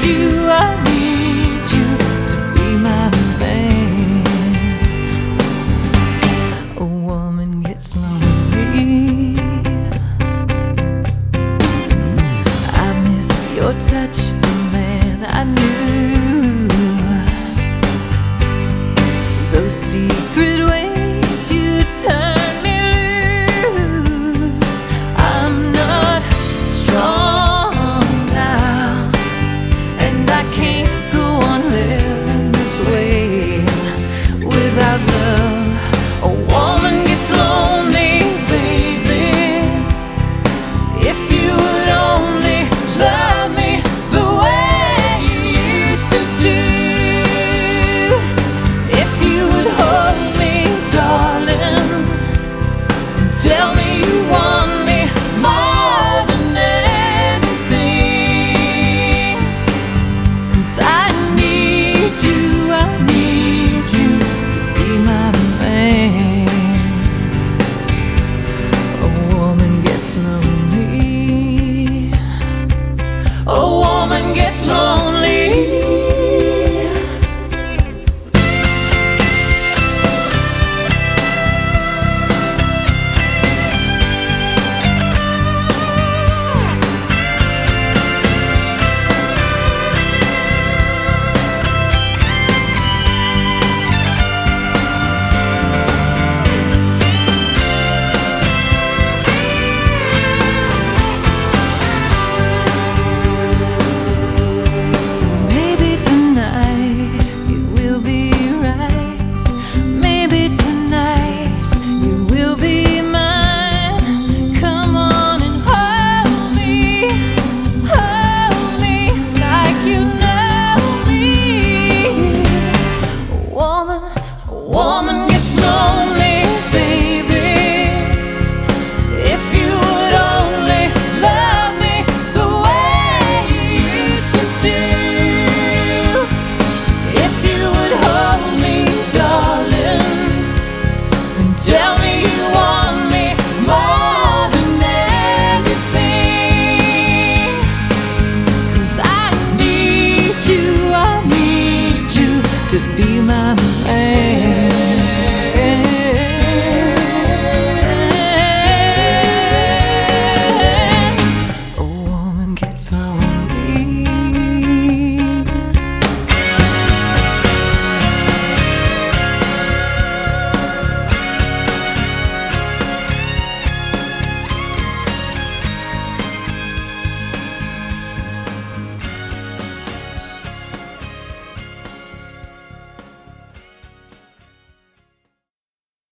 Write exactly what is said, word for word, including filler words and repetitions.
you, I need you to be my man. A woman gets lonely. I miss your touch, the man I knew. Those secret ways you turn me loose. I'm not strong now, and I can't go on living this way without love. A woman gets lonely, baby. If you would only love me the way you used to do. If you would hold me, darling, and tell me you want me more than anything. 'Cause I need you, I need you to be my man. A woman gets lonely. A woman gets lonely.